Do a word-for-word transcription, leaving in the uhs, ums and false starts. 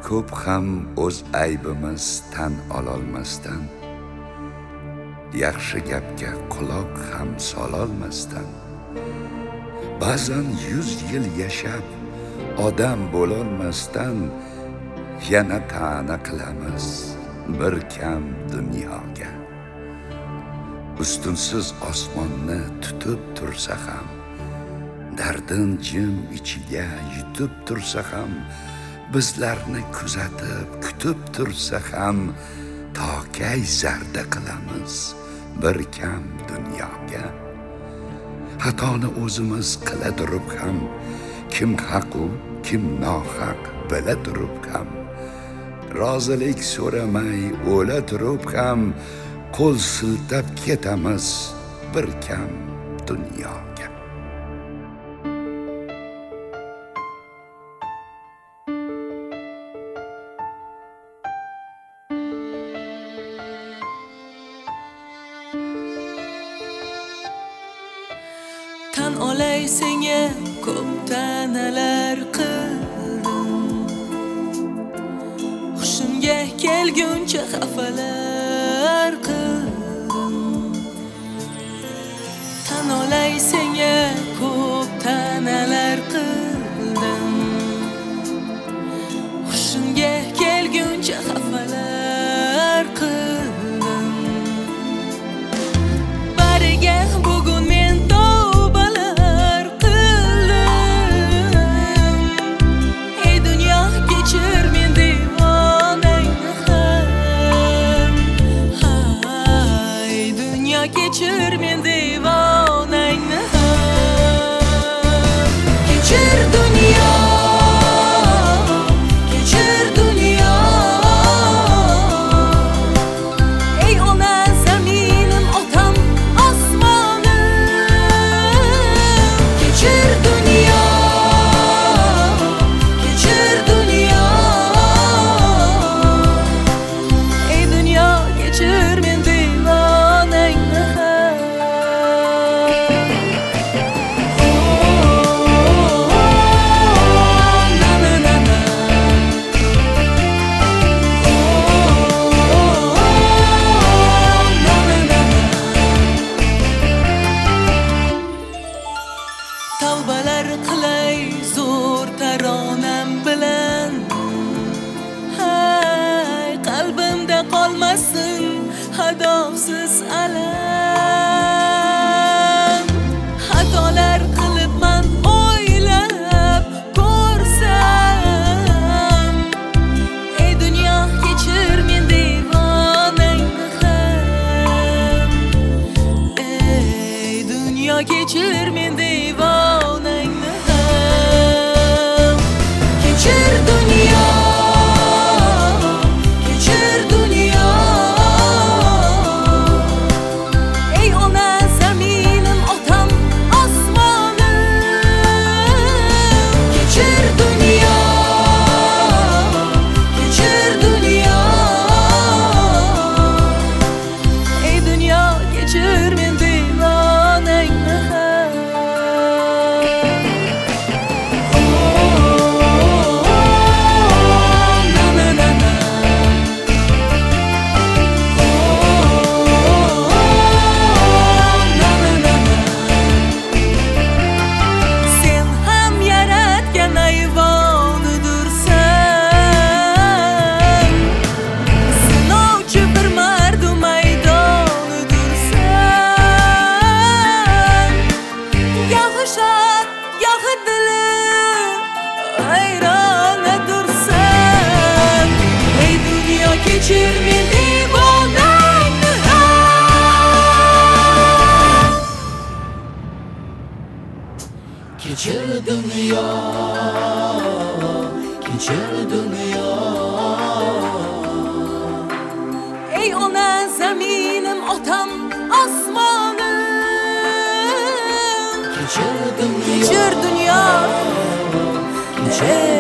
ko'p ham o'z aybimiz tan ololmasdan, yaxshi gapga quloq ham sololmasdan, ba'zan yuz yil yashab odam bo'lolmasdan yana ta'na qilamiz bir kam dunyoga. Ustunsiz osmonni tutib tursa ham, dardin jim ichiga yutib tursa ham, bizlarni kuzatib kutib tursa ham, tokay zarda qilamiz bir kam dunyoga. Xatoni o'zimiz qila turib ham, kim haqu kim nohaq bila turib ham, rozilik so'ramay o'la turib ham, qo'l siltab ketamiz bir kam dunyoga. Tan olay senga ko'p ta'nalar qildim, hushimga kelguncha xafalar qildim. Tan olay senga ko'p ta'nalar qildim, hushimga kelguncha xafalar qildim. Bariga bugun men kechir men devonangni ham. Kechir dunyo, kechir dunyo, ey ona zaminim, otam osmonim. Kechir dunyo, kechir dunyo, ey dunyo kechir men devonangni ham. Tavbalar qilay zo'r taronam bilan, hay qalbimda qolmasin hadovsiz alam. Xatolar qilibman o'ylab ko'rsam, ey dunyo kechir men devonangni ham. Ey dunyo kechir men devonangni ham. Kechir dunyo, kechir dunyo, ey ona zaminim, otam osmonim. Kechir dunyo, kechir dunyo, ey dunyo kechir men devonangni ham. Sen ham yaratgan ayvonidursan, sinovchi bir mardu maydonidursan. Gohi shod, gohi dilim hayronadursan, ey dunyo kechir men devonangni ham. Kechir dunyo, kechir dunyo, Ey ona zaminim, otam osmonim. kechir dunyo, Kechir dunyo, kechir